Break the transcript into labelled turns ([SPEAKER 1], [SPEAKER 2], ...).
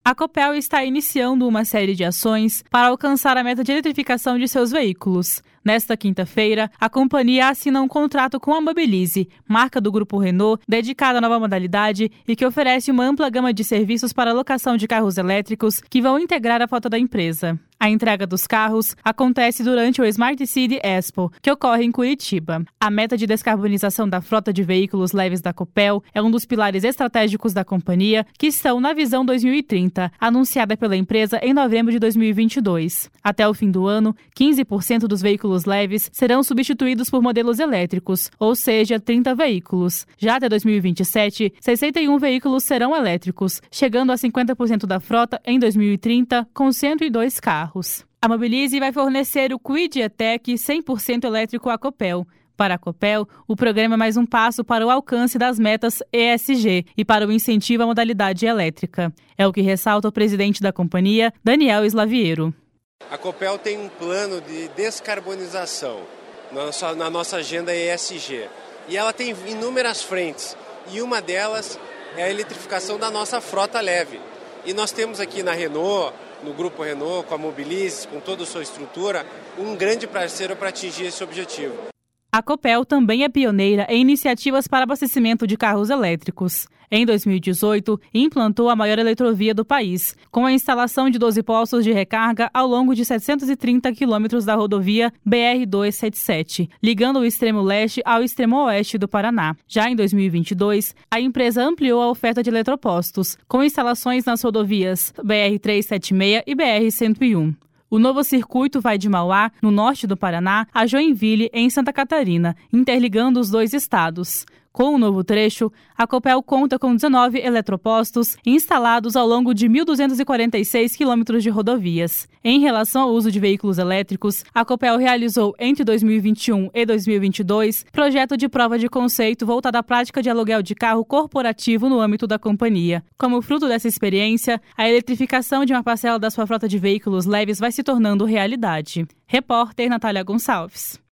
[SPEAKER 1] A Copel está iniciando uma série de ações para alcançar a meta de eletrificação de seus veículos. Nesta quinta-feira, a companhia assina um contrato com a Mobilize, marca do Grupo Renault, dedicada à nova modalidade e que oferece uma ampla gama de serviços para a locação de carros elétricos que vão integrar a frota da empresa. A entrega dos carros acontece durante o Smart City Expo, que ocorre em Curitiba. A meta de descarbonização da frota de veículos leves da Copel é um dos pilares estratégicos da companhia, que estão na Visão 2030, anunciada pela empresa em novembro de 2022. Até o fim do ano, 15% dos veículos leves serão substituídos por modelos elétricos, ou seja, 30 veículos. Já até 2027, 61 veículos serão elétricos, chegando a 50% da frota em 2030, com 102 carros. A Mobilize vai fornecer o Kwid E-Tech 100% elétrico à Copel. Para a Copel, o programa é mais um passo para o alcance das metas ESG e para o incentivo à modalidade elétrica. É o que ressalta o presidente da companhia, Daniel Slaviero.
[SPEAKER 2] A Copel tem um plano de descarbonização na nossa agenda ESG. E ela tem inúmeras frentes. E uma delas é a eletrificação da nossa frota leve. E nós temos aqui na Renault, no Grupo Renault, com a Mobilize, com toda a sua estrutura, um grande parceiro para atingir esse objetivo.
[SPEAKER 1] A Copel também é pioneira em iniciativas para abastecimento de carros elétricos. Em 2018, implantou a maior eletrovia do país, com a instalação de 12 postos de recarga ao longo de 730 quilômetros da rodovia BR-277, ligando o extremo leste ao extremo oeste do Paraná. Já em 2022, a empresa ampliou a oferta de eletropostos, com instalações nas rodovias BR-376 e BR-101. O novo circuito vai de Mauá, no norte do Paraná, a Joinville, em Santa Catarina, interligando os dois estados. Com o novo trecho, a Copel conta com 19 eletropostos instalados ao longo de 1.246 quilômetros de rodovias. Em relação ao uso de veículos elétricos, a Copel realizou entre 2021 e 2022 projeto de prova de conceito voltado à prática de aluguel de carro corporativo no âmbito da companhia. Como fruto dessa experiência, a eletrificação de uma parcela da sua frota de veículos leves vai se tornando realidade. Repórter Natália Gonçalves.